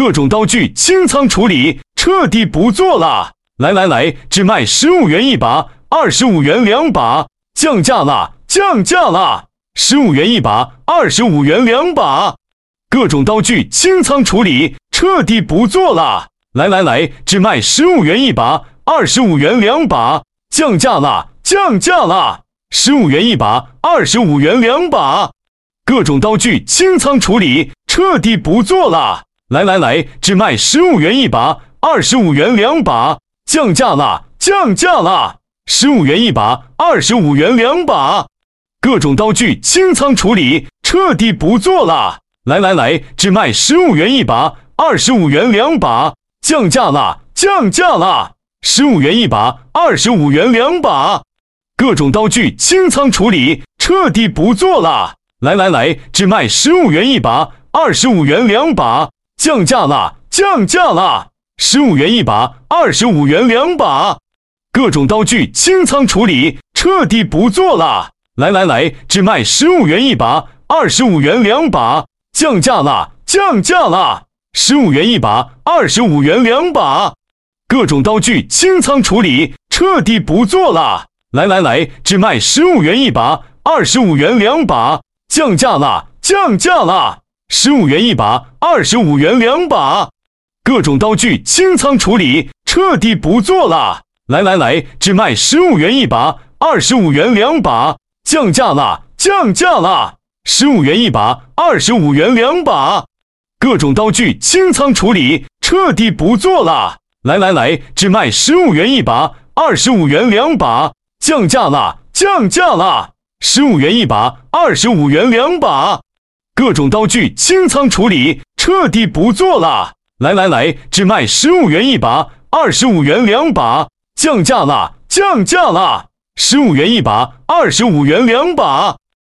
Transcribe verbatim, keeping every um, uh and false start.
各种刀具清仓处理，彻底不做了。来来来，只卖十五元一把，二十五元两把，降价了，降价了！十五元一把，二十五元两把。各种刀具清仓处理，彻底不做了。来来来，只卖十五元一把，二十五元两把，降价了，降价了！十五元一把，二十五元两把。各种刀具清仓处理，彻底不做了。来来来，只卖十五元一把，二十五元两把，降价了，降价了！十五元一把，二十五元两把。各种刀具清仓处理，彻底不做了。来来来，只卖十五元一把，二十五元两把，降价了，降价了！十五元一把，二十五元两把。各种刀具清仓处理，彻底不做了。来来来，只卖十五元一把，二十五元两把，降价了，降价了！十五元一把，二十五元两把。各种刀具清仓处理，彻底不做了。来来来，只卖十五元一把，二十五元两把，降价了，降价了！十五元一把，二十五元两把。各种刀具清仓处理，彻底不做了。来来来，只卖十五元一把，二十五元两把，降价了，降价了！十五元一把，二十五元两把。各种刀具清仓处理，彻底不做了。来来来，只卖十五元一把，二十五元两把，降价了，降价了！十五元一把，二十五元两把。各种刀具清仓处理，彻底不做了。来来来，只卖十五元一把，二十五元两把，降价了，降价了！十五元一把，二十五元两把。各种刀具清仓处理，彻底不做了。来来来，只卖十五元一把，二十五元两把，降价了，降价了！十五元一把，二十五元两把。